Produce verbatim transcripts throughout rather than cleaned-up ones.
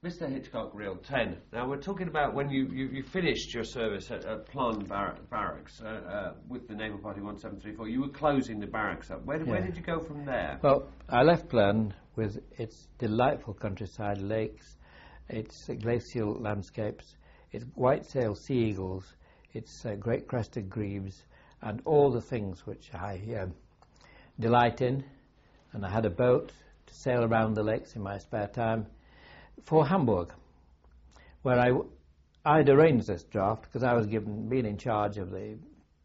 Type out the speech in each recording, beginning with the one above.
Mister Hitchcock Reel ten. Now we're talking about when you, you, you finished your service at, at Plon Bar Barracks uh, uh, with the Naval Party one seven three four. You were closing the barracks up. Where, yeah. where did you go from there? Well, I left Plon with its delightful countryside, lakes, its uh, glacial landscapes, its white-tailed sea eagles, its uh, great crested grebes, and all the things which I uh, delight in. And I had a boat to sail around the lakes in my spare time for Hamburg, where I I'd arranged this draft because I was given being in charge of the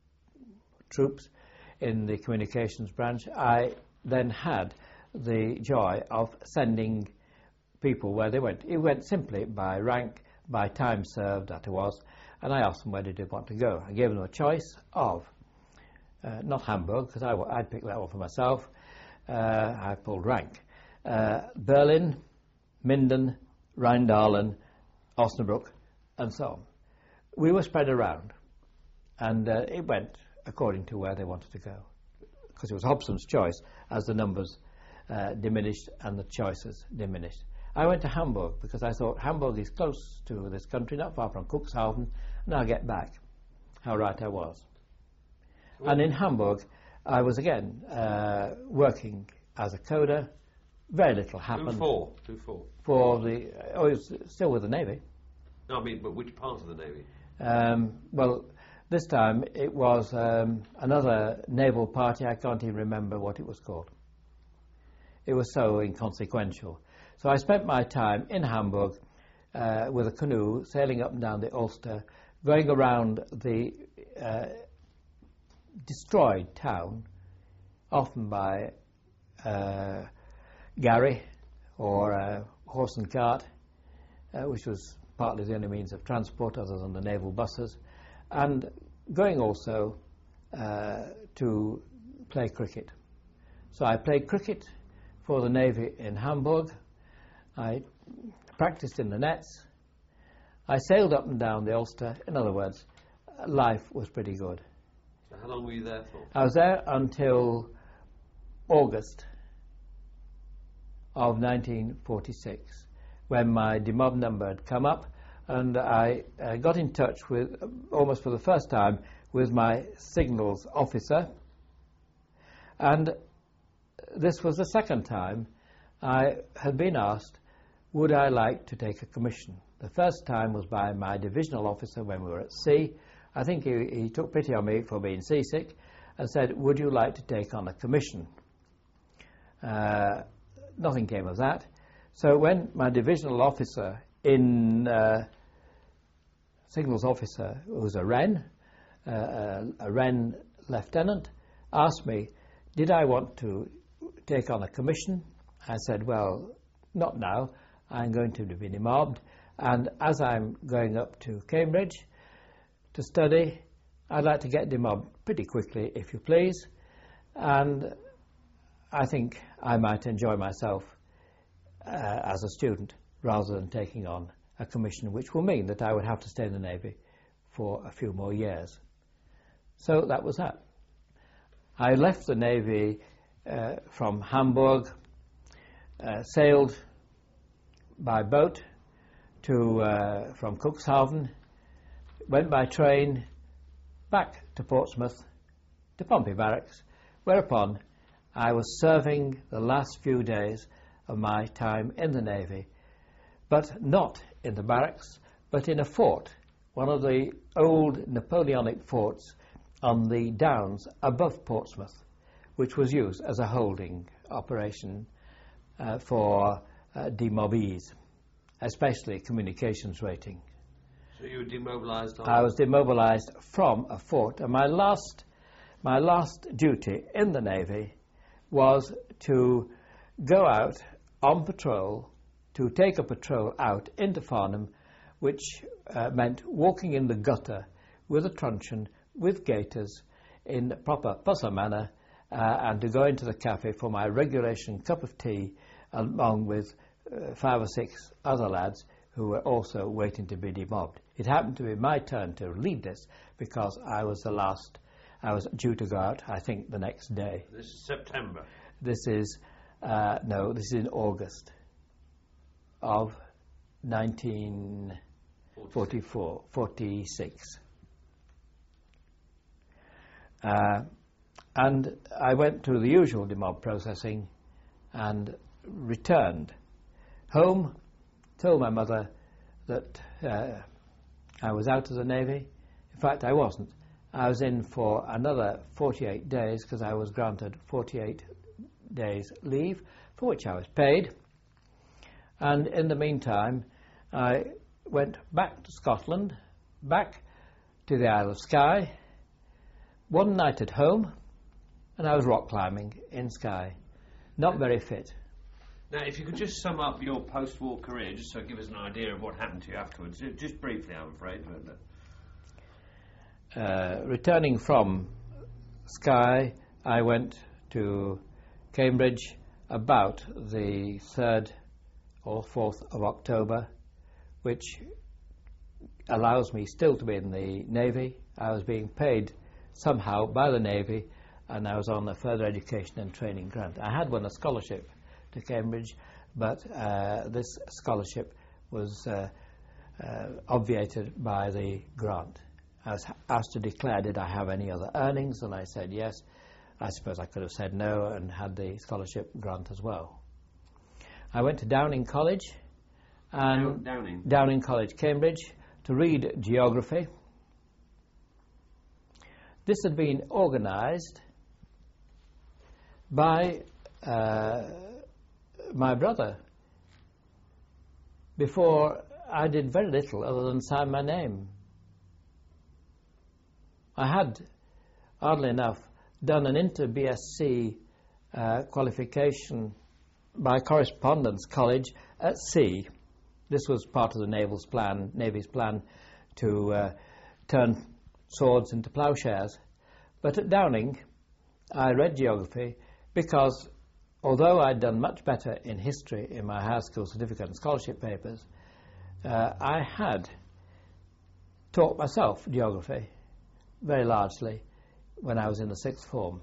troops in the communications branch. I then had the joy of sending people where they went. It went simply by rank, by time served that it was, and I asked them where did they want to go. I gave them a choice of uh, not Hamburg, because I'd picked that one for myself. Uh, I pulled rank. Uh, Berlin, Minden, Rheindahlen, Osnabrück, and so on. We were spread around, and uh, it went according to where they wanted to go, because it was Hobson's choice as the numbers uh, diminished and the choices diminished. I went to Hamburg because I thought Hamburg is close to this country, not far from Cuxhaven, and I'll get back. How right I was. Well, and in Hamburg, I was again uh, working as a coder. Very little happened. Who for? Who for? For the, oh, it was still with the Navy. No, I mean, but which part of the Navy? Um, well, this time it was um, another naval party. I can't even remember what it was called. It was so inconsequential. So I spent my time in Hamburg uh, with a canoe, sailing up and down the Ulster, going around the uh, destroyed town, often by uh, Gary or uh, horse and cart, uh, which was partly the only means of transport other than the naval buses, and going also uh, to play cricket. So I played cricket for the Navy in Hamburg. I practiced in the nets. I sailed up and down the Ulster. In other words, life was pretty good. So how long were you there for? I was there until August of nineteen forty-six, when my demob number had come up, and I uh, got in touch with, uh, almost for the first time, with my signals officer. And this was the second time I had been asked, would I like to take a commission? The first time was by my divisional officer when we were at sea. I think he, he took pity on me for being seasick and said, would you like to take on a commission? Uh, nothing came of that. So when my divisional officer in uh, signals officer, who was a Wren, uh, a Wren lieutenant, asked me, did I want to take on a commission? I said, well, not now. I'm going to be demobbed, and as I'm going up to Cambridge to study, I'd like to get demobbed pretty quickly, if you please, and I think I might enjoy myself uh, as a student rather than taking on a commission, which will mean that I would have to stay in the Navy for a few more years. So that was that. I left the Navy uh, from Hamburg, uh, sailed by boat to uh, from Cuxhaven, went by train back to Portsmouth, to Pompey Barracks, whereupon I was serving the last few days of my time in the Navy, but not in the barracks, but in a fort, one of the old Napoleonic forts on the downs above Portsmouth, which was used as a holding operation uh, for uh, demobbees, especially communications rating. So you were demobilised? I was demobilised from a fort, and my last, my last duty in the Navy was to go out on patrol, to take a patrol out into Farnham, which uh, meant walking in the gutter with a truncheon, with gaiters, in proper Pusser manner, uh, and to go into the cafe for my regulation cup of tea, along with uh, five or six other lads who were also waiting to be demobbed. It happened to be my turn to lead this because I was the last. I was due to go out, I think, the next day. This is September? This is, uh, no, this is in August of nineteen forty-four, forty-six. Uh, and I went through the usual demob processing and returned home, told my mother that uh, I was out of the Navy. In fact, I wasn't. I was in for another forty-eight days because I was granted forty-eight days leave, for which I was paid. And in the meantime, I went back to Scotland, back to the Isle of Skye, one night at home, and I was rock climbing in Skye. Not very fit. Now, if you could just sum up your post-war career, just so give us an idea of what happened to you afterwards, just briefly, I'm afraid. Uh, returning from Skye, I went to Cambridge about the third or fourth of October, which allows me still to be in the Navy. I was being paid somehow by the Navy, and I was on a further education and training grant. I had won a scholarship to Cambridge, but uh, this scholarship was uh, uh, obviated by the grant. I was asked to declare, did I have any other earnings, and I said yes. I suppose I could have said no and had the scholarship grant as well. I went to Downing College, and Downing. Downing College, Cambridge, to read geography. This had been organised by uh, my brother before I did very little other than sign my name. I had, oddly enough, done an inter-B S c uh, qualification by correspondence college at sea. This was part of the Navy's plan, Navy's plan to uh, turn swords into ploughshares. But at Downing, I read geography because, although I'd done much better in history in my high school certificate and scholarship papers, uh, I had taught myself geography very largely when I was in the sixth form.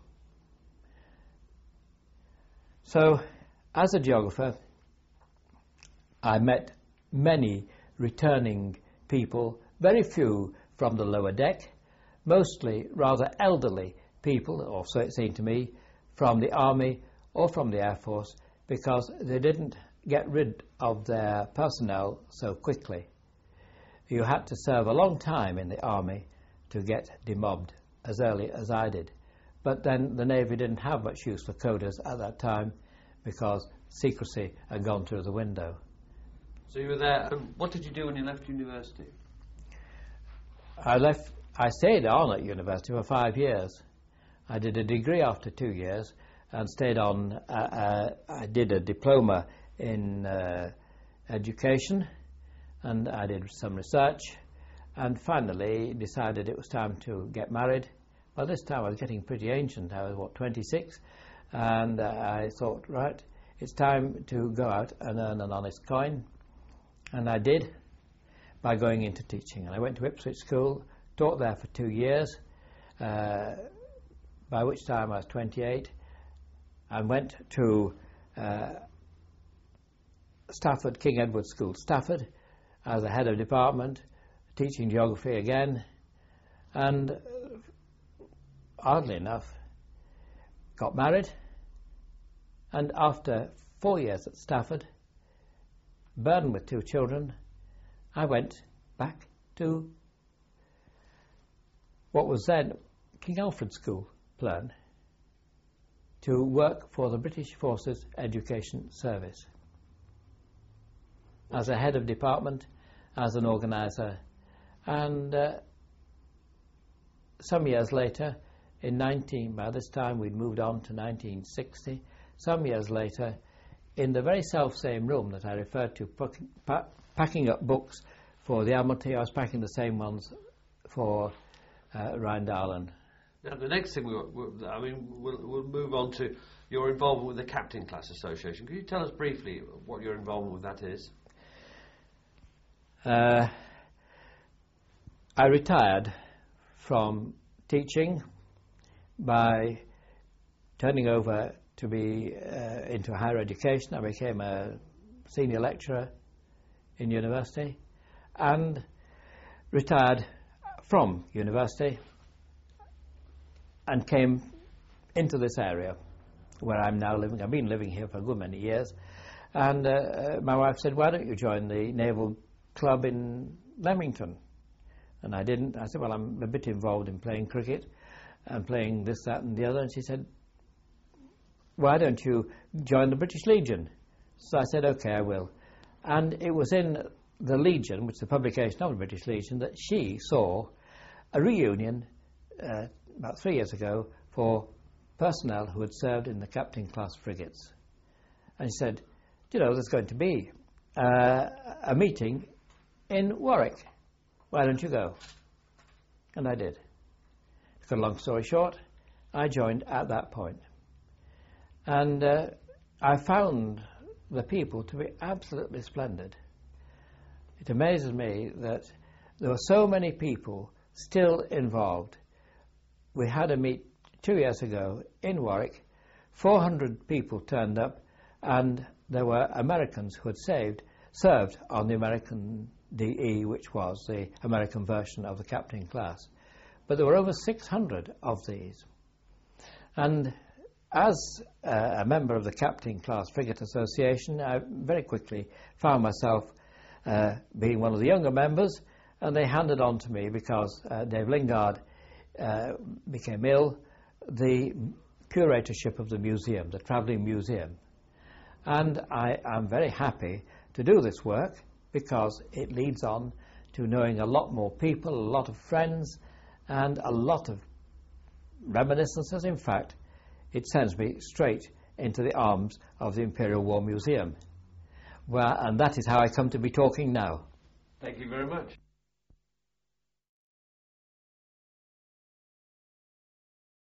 So, as a geographer, I met many returning people, very few from the lower deck, mostly rather elderly people, or so it seemed to me, from the Army or from the Air Force, because they didn't get rid of their personnel so quickly. You had to serve a long time in the Army to get demobbed as early as I did. But then the Navy didn't have much use for coders at that time because secrecy had gone through the window. So you were there. Um, what did you do when you left university? I left. I stayed on at university for five years. I did a degree after two years and stayed on. Uh, uh, I did a diploma in uh, education, and I did some research, and finally decided it was time to get married. By this time I was getting pretty ancient. I was, what, twenty-six? And uh, I thought, right, it's time to go out and earn an honest coin. And I did, by going into teaching. And I went to Ipswich School, taught there for two years, uh, by which time I was twenty-eight, and went to uh, Stafford, King Edward School, Stafford, as the head of department, teaching geography again, and uh, oddly enough, got married, and after four years at Stafford, burdened with two children, I went back to what was then King Alfred School, Plern, to work for the British Forces Education Service as a head of department, as an organiser, and uh, some years later, in nineteen, by this time we'd moved on to nineteen sixty, some years later, in the very self-same room that I referred to, pack, packing up books for the Admiralty, I was packing the same ones for uh, Rhine-Darlan. Now, the next thing, we, we, I mean, we'll, we'll move on to your involvement with the Captain Class Association. Could you tell us briefly what your involvement with that is? Uh, I retired from teaching by turning over to be uh, into higher education. I became a senior lecturer in university and retired from university and came into this area where I'm now living. I've been living here for a good many years, and uh, my wife said, why don't you join the Naval Club in Leamington? And I didn't. I said, well, I'm a bit involved in playing cricket and playing this, that and the other. And she said, why don't you join the British Legion? So I said, okay, I will. And it was in the Legion, which is the publication of the British Legion, that she saw a reunion uh, about three years ago for personnel who had served in the captain class frigates. And she said, you know, there's going to be uh, a meeting in Warwick. Why don't you go? And I did. To cut a long story short, I joined at that point. And uh, I found the people to be absolutely splendid. It amazes me that there were so many people still involved. We had a meet two years ago in Warwick. four hundred people turned up, and there were Americans who had saved, served on the American D E, which was the American version of the captain class. But there were over six hundred of these. And as uh, a member of the Captain Class Frigate Association, I very quickly found myself uh, being one of the younger members, and they handed on to me, because uh, Dave Lingard uh, became ill, the curatorship of the museum, the travelling museum. And I am very happy to do this work, because it leads on to knowing a lot more people, a lot of friends, and a lot of reminiscences. In fact, it sends me straight into the arms of the Imperial War Museum. Well, and that is how I come to be talking now. Thank you very much.